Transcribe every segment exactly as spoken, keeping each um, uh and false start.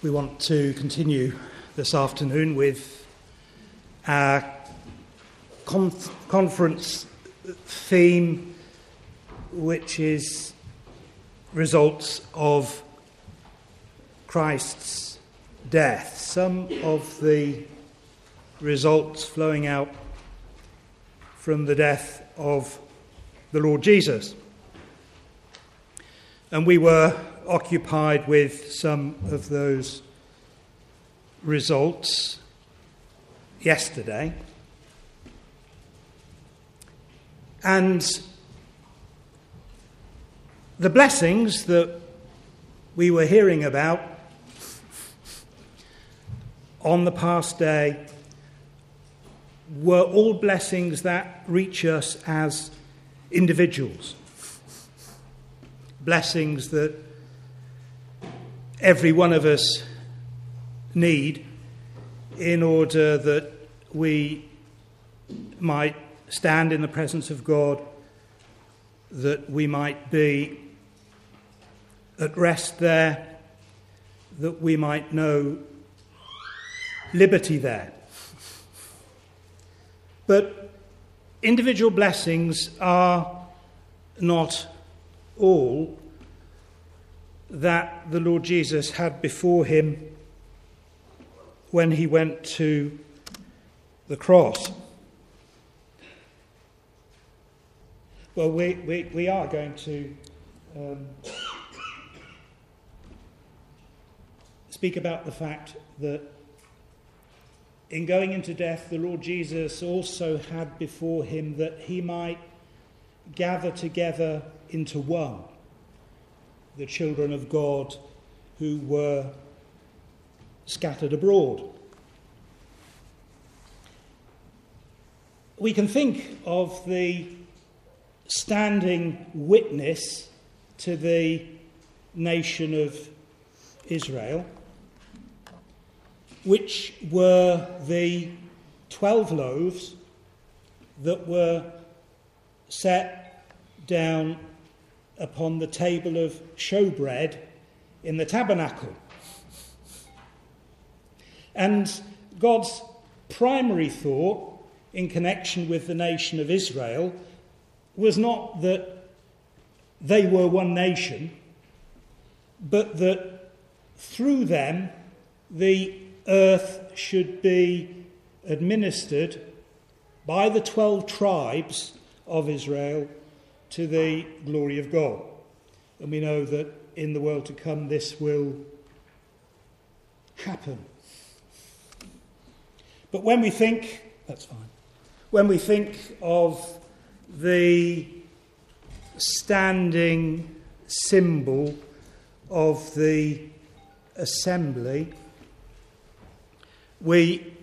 We want to continue this afternoon with our con- conference theme, which is results of Christ's death. Some of the results flowing out from the death of the Lord Jesus. And we were occupied with some of those results yesterday. And the blessings that we were hearing about on the past day were all blessings that reach us as individuals. Blessings that every one of us need in order that we might stand in the presence of God, that we might be at rest there, that we might know liberty there. But individual blessings are not all that the Lord Jesus had before him when he went to the cross. Well, we, we, we are going to um, speak about the fact that in going into death, the Lord Jesus also had before him that he might gather together into one the children of God who were scattered abroad. We can think of the standing witness to the nation of Israel, which were the twelve loaves that were set down upon the table of showbread in the tabernacle. And God's primary thought in connection with the nation of Israel was not that they were one nation, but that through them the earth should be administered by the twelve tribes of Israel to the glory of God. And we know that in the world to come this will happen. But when we think, that's fine, when we think of the standing symbol of the assembly, we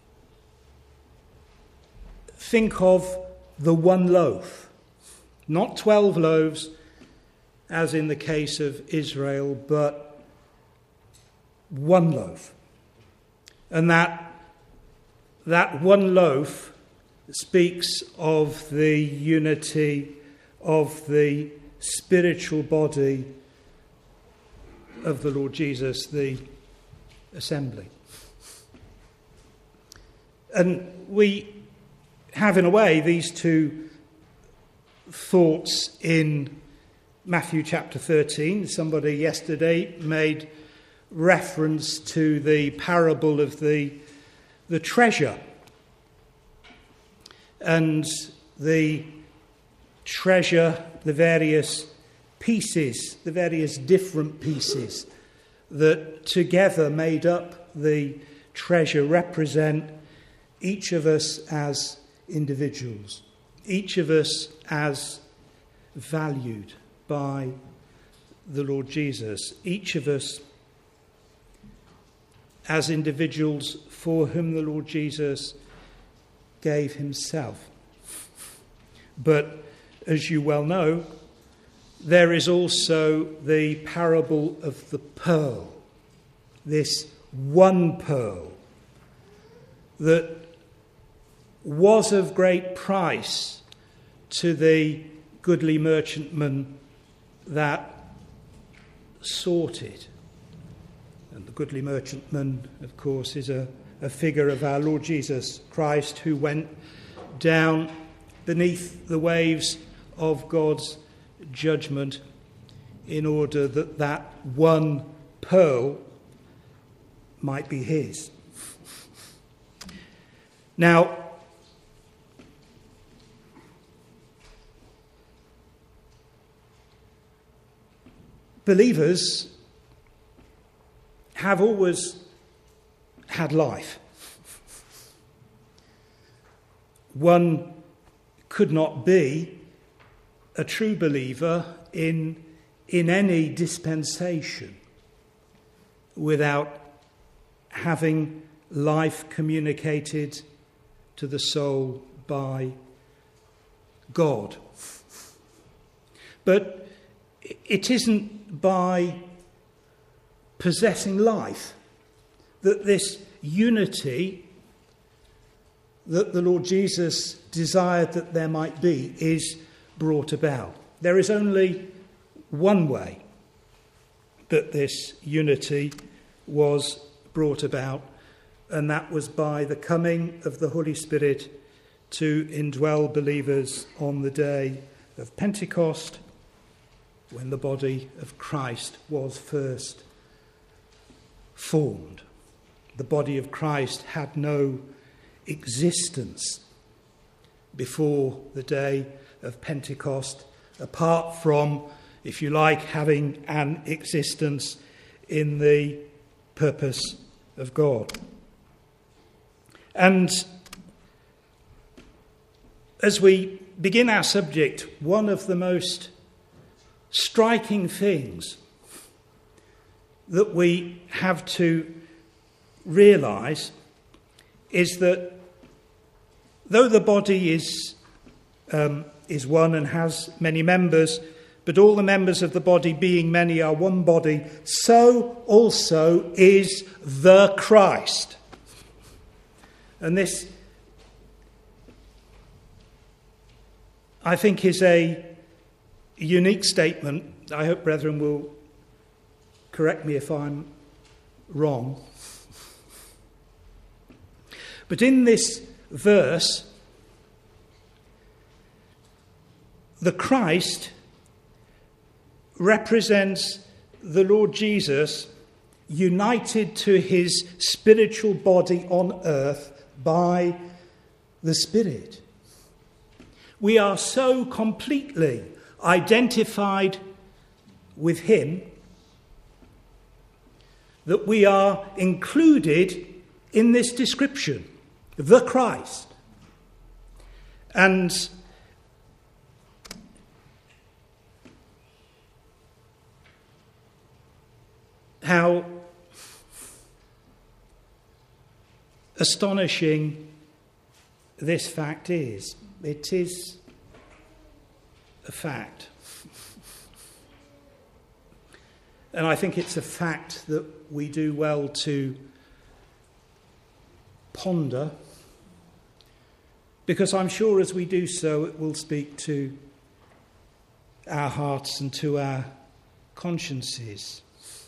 think of the one loaf. Not twelve loaves, as in the case of Israel, but one loaf. And that, that one loaf speaks of the unity of the spiritual body of the Lord Jesus, the assembly. And we have, in a way, these two thoughts in Matthew chapter thirteen. Somebody yesterday made reference to the parable of the, the treasure. And the treasure, the various pieces, the various different pieces that together made up the treasure represent each of us as individuals, each of us as valued by the Lord Jesus, each of us as individuals for whom the Lord Jesus gave himself. But as you well know, there is also the parable of the pearl, this one pearl that was of great price to the goodly merchantman that sought it. And the goodly merchantman, of course, is a, a figure of our Lord Jesus Christ, who went down beneath the waves of God's judgment in order that that one pearl might be his. Now, believers have always had life. One could not be a true believer in, in any dispensation without having life communicated to the soul by God. But it isn't by possessing life that this unity that the Lord Jesus desired that there might be is brought about. There is only one way that this unity was brought about, and that was by the coming of the Holy Spirit to indwell believers on the day of Pentecost, when the body of Christ was first formed. The body of Christ had no existence before the day of Pentecost, apart from, if you like, having an existence in the purpose of God. And as we begin our subject, one of the most striking things that we have to realise is that though the body is um, is one and has many members, but all the members of the body, being many, are one body, so also is the Christ. And this, I think, is a unique statement. I hope brethren will correct me if I'm wrong. But in this verse, the Christ represents the Lord Jesus united to his spiritual body on earth by the Spirit. We are so completely identified with him that we are included in this description, the Christ. And how astonishing this fact is. It is a fact. And I think it's a fact that we do well to ponder, because I'm sure as we do so it will speak to our hearts and to our consciences.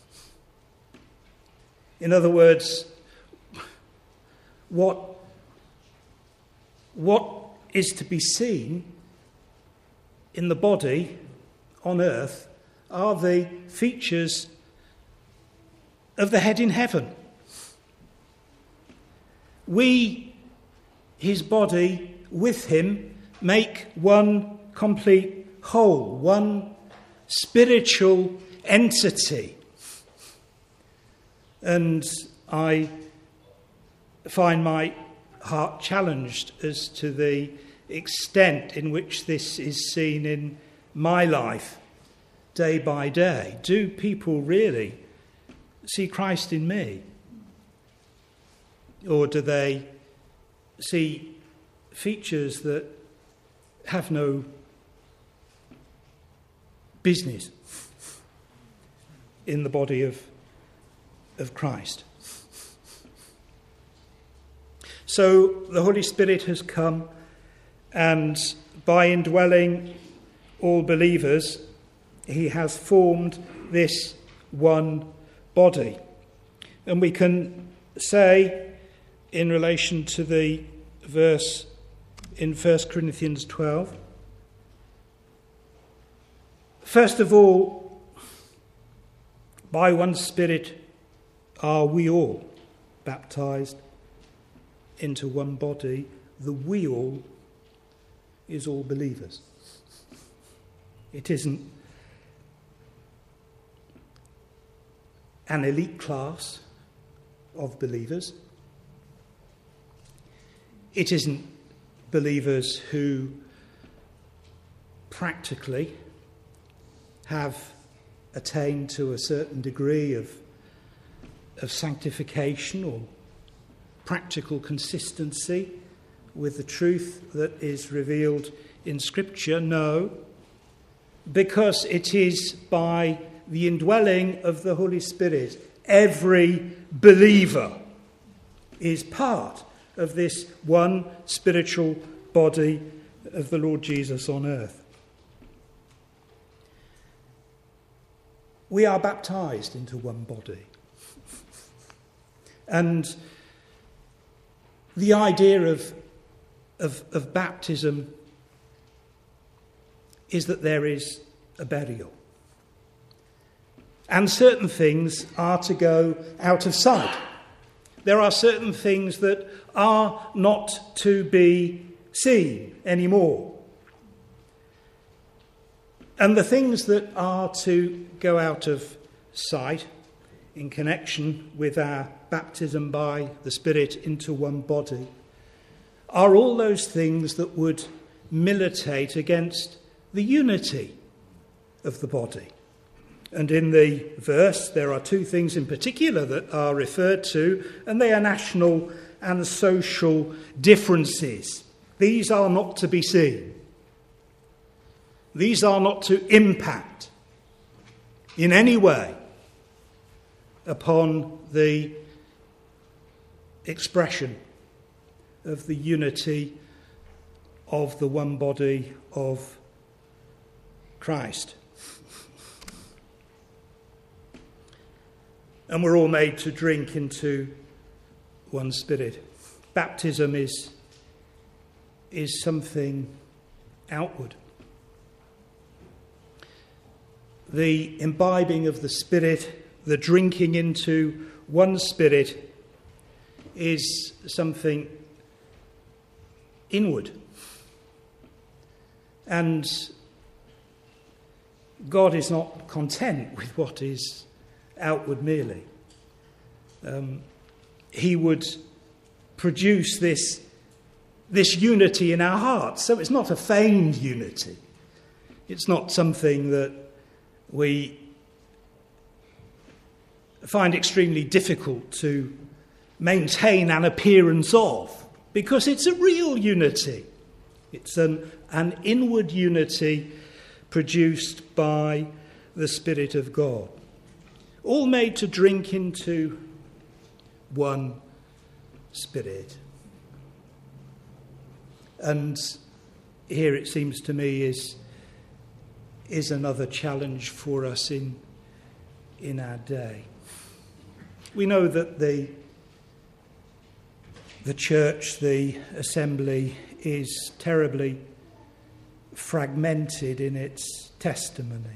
In other words, what, what is to be seen in the body on earth are the features of the head in heaven. We, his body, with him, make one complete whole, one spiritual entity. And I find my heart challenged as to the extent in which this is seen in my life day by day. Do people really see Christ in me? Or do they see features that have no business in the body of, of Christ? So the Holy Spirit has come, and by indwelling all believers, he has formed this one body. And we can say, in relation to the verse in First Corinthians twelve, first of all, by one Spirit are we all baptized into one body. The we all is all believers. It isn't an elite class of believers. It isn't believers who practically have attained to a certain degree of, of sanctification or practical consistency with the truth that is revealed in Scripture. No, because it is by the indwelling of the Holy Spirit. Every believer is part of this one spiritual body of the Lord Jesus on earth. We are baptized into one body. And the idea of, of, of baptism is that there is a burial. And certain things are to go out of sight. There are certain things that are not to be seen anymore. And the things that are to go out of sight in connection with our baptism by the Spirit into one body are all those things that would militate against the unity of the body. And in the verse, there are two things in particular that are referred to, and they are national and social differences. These are not to be seen. These are not to impact in any way upon the expression of the unity of the one body of Christ. And we're all made to drink into one Spirit. Baptism is, is something outward. The imbibing of the Spirit, the drinking into one Spirit, is something inward. And God is not content with what is outward merely. Um, he would produce this, this unity in our hearts. So it's not a feigned unity. It's not something that we find extremely difficult to maintain an appearance of, because it's a real unity. It's an, an inward unity produced by the Spirit of God. All made to drink into one Spirit. And here it seems to me is, is another challenge for us in, in our day. We know that the, the church, the assembly, is terribly fragmented in its testimony.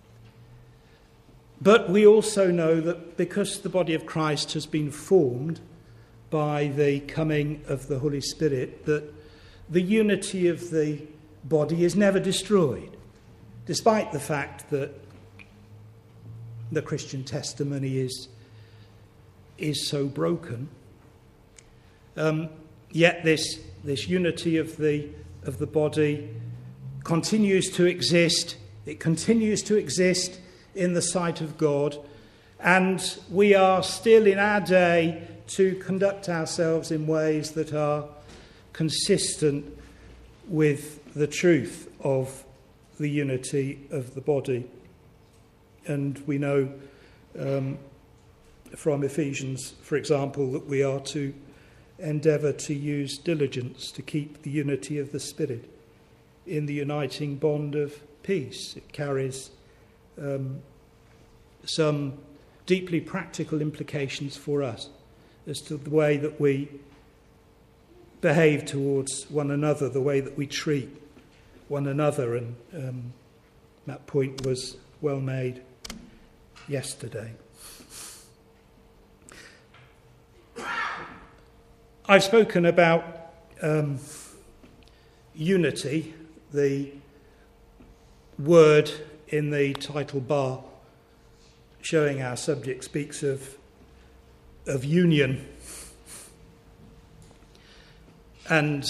But we also know that because the body of Christ has been formed by the coming of the Holy Spirit, that the unity of the body is never destroyed, despite the fact that the Christian testimony is, is so broken. Um, yet this, this unity of the, of the body continues to exist. It continues to exist in the sight of God, and we are still in our day to conduct ourselves in ways that are consistent with the truth of the unity of the body. And we know um, from Ephesians, for example, that we are to endeavour to use diligence to keep the unity of the Spirit in the uniting bond of peace. It carries um, some deeply practical implications for us as to the way that we behave towards one another, the way that we treat one another. And um, that point was well made yesterday. I've spoken about um, unity, the word in the title bar showing our subject speaks of, of union. And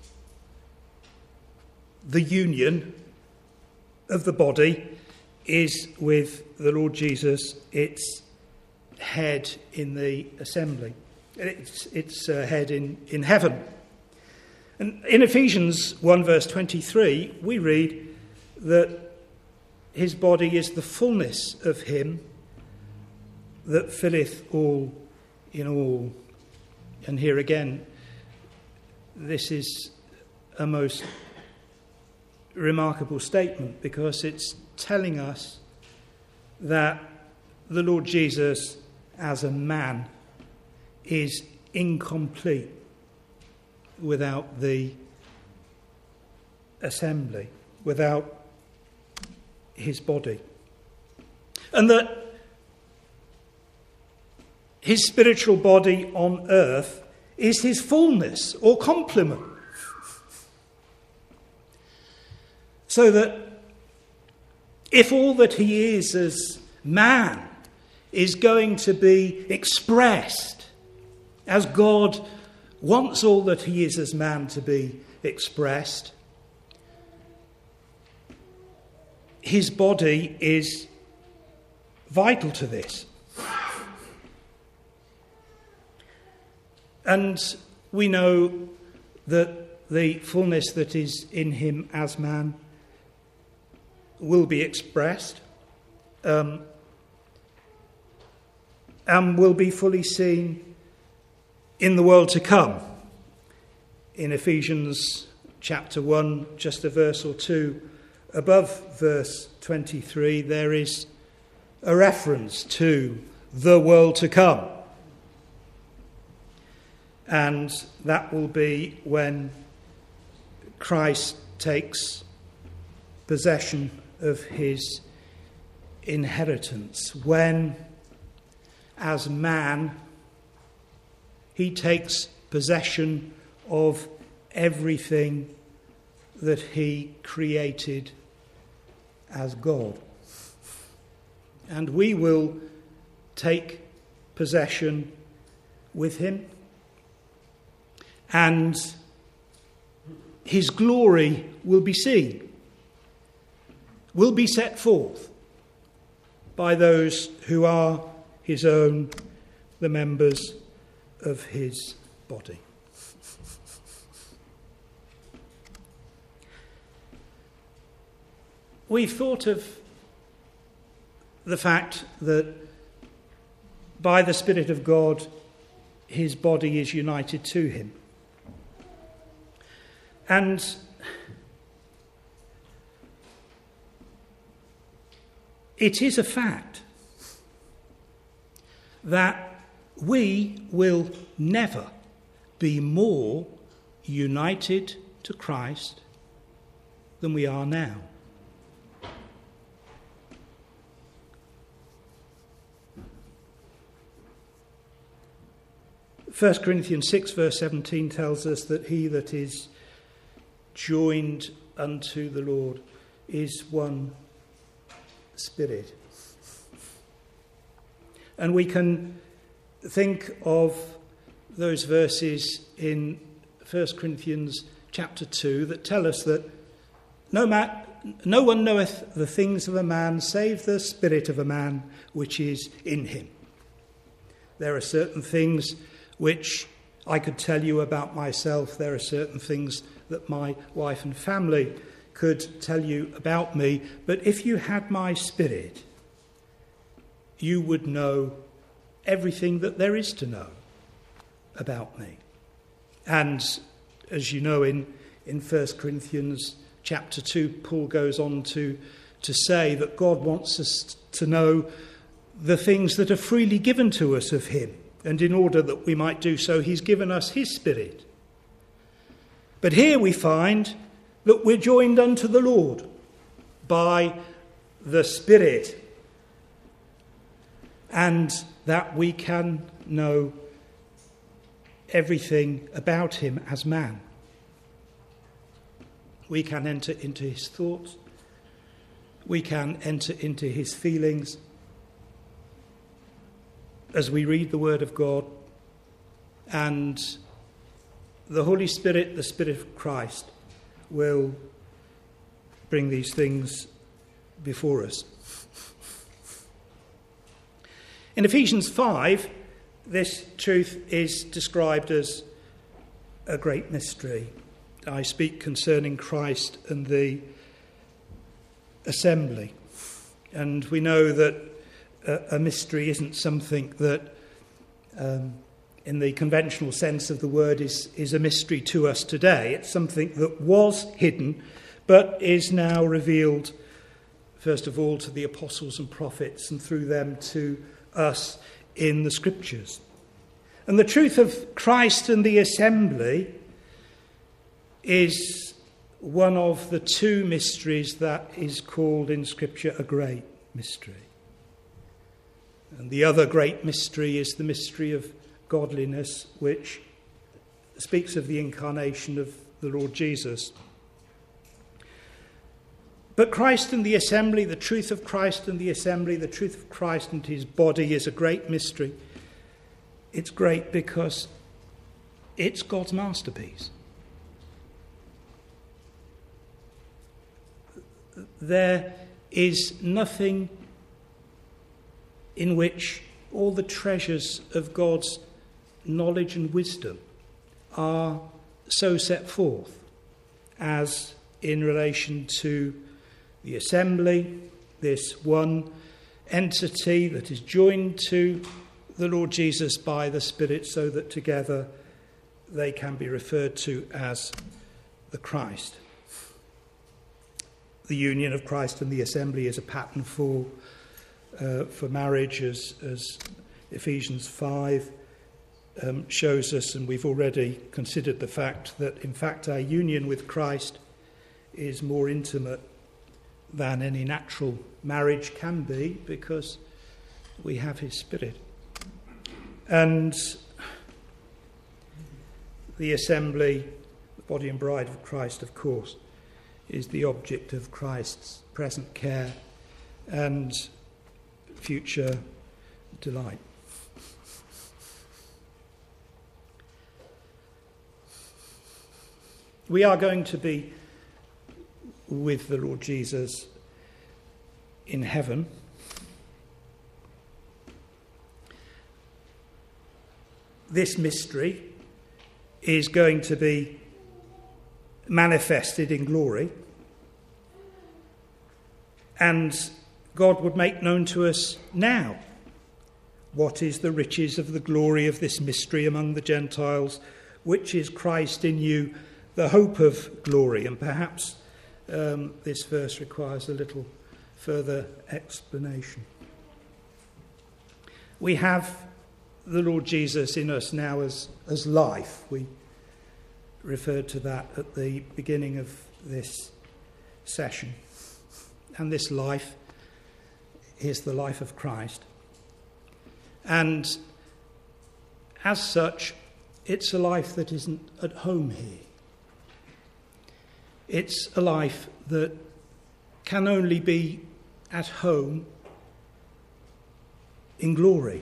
the union of the body is with the Lord Jesus, its head in the assembly. It's, its uh, head in, in heaven. And in Ephesians one verse twenty-three, we read that his body is the fullness of him that filleth all in all. And here again, this is a most remarkable statement, because it's telling us that the Lord Jesus as a man is incomplete without the assembly, without his body. And that his spiritual body on earth is his fullness or complement. So that if all that he is as man is going to be expressed as God wants all that he is as man to be expressed, his body is vital to this. And we know that the fullness that is in him as man will be expressed um, and will be fully seen in the world to come. In Ephesians chapter one, just a verse or two above verse twenty-three, there is a reference to the world to come. And that will be when Christ takes possession of his inheritance, when, as man, he takes possession of everything that he created as God. And we will take possession with him, and his glory will be seen, will be set forth by those who are his own, the members of his body. We've thought of the fact that by the Spirit of God, his body is united to him. And it is a fact that we will never be more united to Christ than we are now. First Corinthians six verse seventeen tells us that he that is joined unto the Lord is one spirit. And we can think of those verses in First Corinthians chapter two that tell us that no, man, no one knoweth the things of a man save the spirit of a man which is in him. There are certain things which I could tell you about myself. There are certain things that my wife and family could tell you about me. But if you had my spirit, you would know everything that there is to know about me. And as you know, in, in First Corinthians chapter two, Paul goes on to, to say that God wants us to know the things that are freely given to us of him. And in order that we might do so, he's given us his Spirit. But here we find that we're joined unto the Lord by the Spirit, and that we can know everything about him as man. We can enter into his thoughts. We can enter into his feelings as we read the Word of God, and the Holy Spirit, the Spirit of Christ, will bring these things before us. In Ephesians five, this truth is described as a great mystery. I speak concerning Christ and the assembly. And we know that a, a mystery isn't something that, um, in the conventional sense of the word, is, is a mystery to us today. It's something that was hidden, but is now revealed, first of all, to the apostles and prophets, and through them to us in the Scriptures. And the truth of Christ and the assembly is one of the two mysteries that is called in Scripture a great mystery. And the other great mystery is the mystery of godliness, which speaks of the incarnation of the Lord Jesus. But Christ and the assembly, the truth of Christ and the assembly, the truth of Christ and his body is a great mystery. It's great because it's God's masterpiece. There is nothing in which all the treasures of God's knowledge and wisdom are so set forth as in relation to the assembly, this one entity that is joined to the Lord Jesus by the Spirit, so that together they can be referred to as the Christ. The union of Christ and the assembly is a pattern for uh, for marriage, as, as Ephesians five um, shows us, and we've already considered the fact that, in fact, our union with Christ is more intimate than any natural marriage can be, because we have his Spirit. And the assembly, the body and bride of Christ, of course, is the object of Christ's present care and future delight. We are going to be with the Lord Jesus in heaven. This mystery is going to be manifested in glory, and God would make known to us now what is the riches of the glory of this mystery among the Gentiles, which is Christ in you, the hope of glory. And perhaps um, this verse requires a little further explanation. We have the Lord Jesus in us now as, as life. We referred to that at the beginning of this session. And this life is the life of Christ. And as such, it's a life that isn't at home here. It's a life that can only be at home in glory.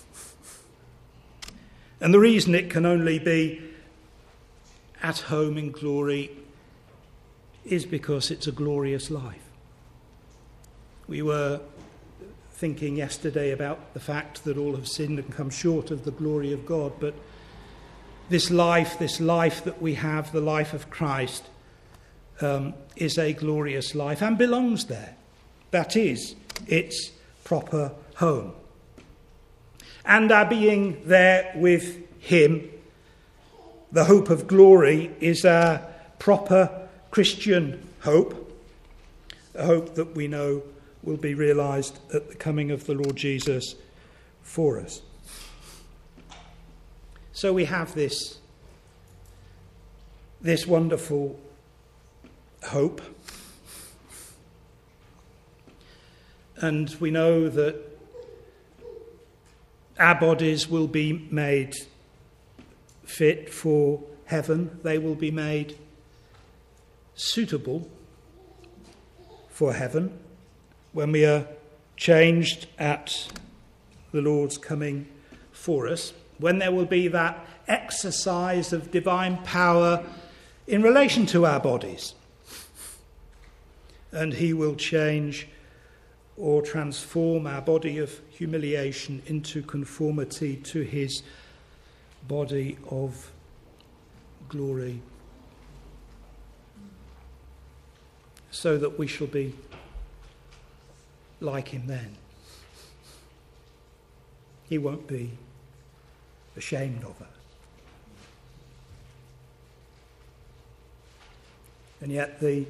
And the reason it can only be at home in glory is because it's a glorious life. We were thinking yesterday about the fact that all have sinned and come short of the glory of God, but this life, this life that we have, the life of Christ, um, is a glorious life and belongs there. That is its proper home. And our being there with him, the hope of glory, is our proper Christian hope, a hope that we know will be realised at the coming of the Lord Jesus for us. So we have this, this wonderful hope. And we know that our bodies will be made fit for heaven. They will be made suitable for heaven when we are changed at the Lord's coming for us, when there will be that exercise of divine power in relation to our bodies. And he will change or transform our body of humiliation into conformity to his body of glory, so that we shall be like him then. He won't be ashamed of us. And yet the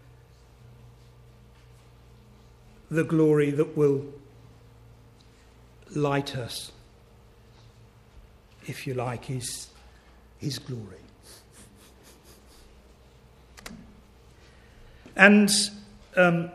the glory that will light us, if you like, is his glory. And um,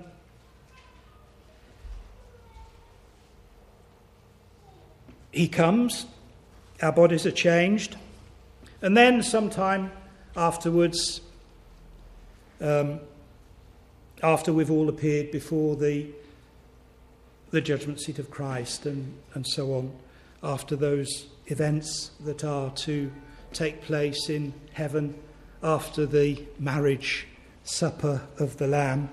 he comes, our bodies are changed, and then sometime afterwards, um, after we've all appeared before the the judgment seat of Christ and, and so on, after those events that are to take place in heaven, after the marriage supper of the Lamb,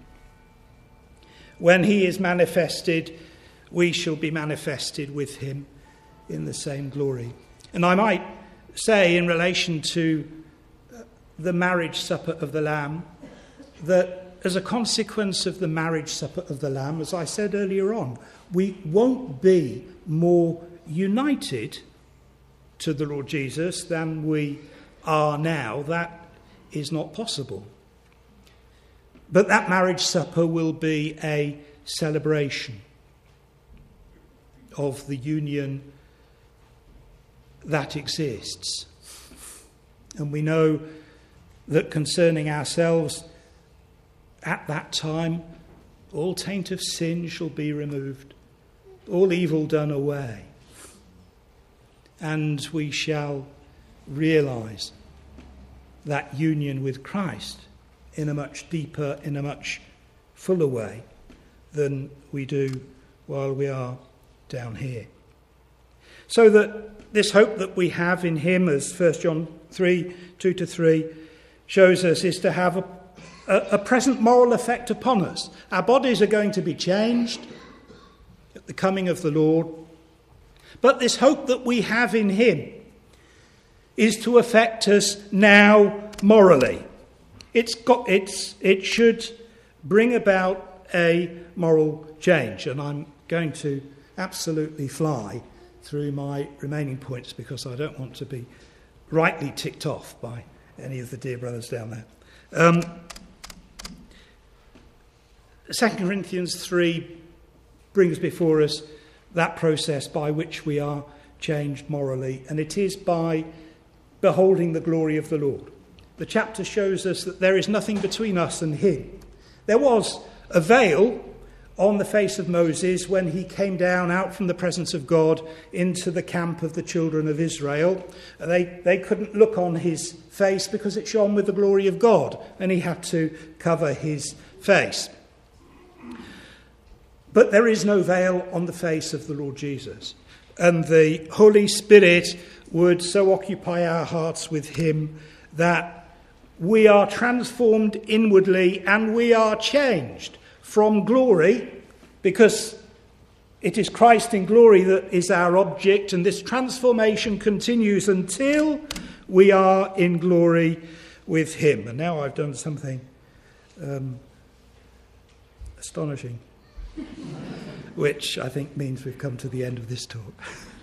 when he is manifested, we shall be manifested with him in the same glory. And I might say, in relation to the marriage supper of the Lamb, that as a consequence of the marriage supper of the Lamb, as I said earlier on, we won't be more united to the Lord Jesus than we are now. That is not possible. But that marriage supper will be a celebration of the union that exists. And we know that concerning ourselves, at that time, all taint of sin shall be removed, all evil done away, and we shall realise that union with Christ in a much deeper, in a much fuller way than we do while we are down here. So that this hope that we have in him, as First John three, two to three shows us, is to have a a present moral effect upon us. Our bodies are going to be changed at the coming of the Lord. But this hope that we have in him is to affect us now morally. It's got, it's, it should bring about a moral change. And I'm going to absolutely fly through my remaining points because I don't want to be rightly ticked off by any of the dear brothers down there. Um, Second Corinthians three brings before us that process by which we are changed morally, and it is by beholding the glory of the Lord. The chapter shows us that there is nothing between us and him. There was a veil on the face of Moses when he came down out from the presence of God into the camp of the children of Israel. They, they couldn't look on his face because it shone with the glory of God, and he had to cover his face. But there is no veil on the face of the Lord Jesus. And the Holy Spirit would so occupy our hearts with him that we are transformed inwardly and we are changed from glory, because it is Christ in glory that is our object, and this transformation continues until we are in glory with him. And now I've done something um, astonishing, which I think means we've come to the end of this talk.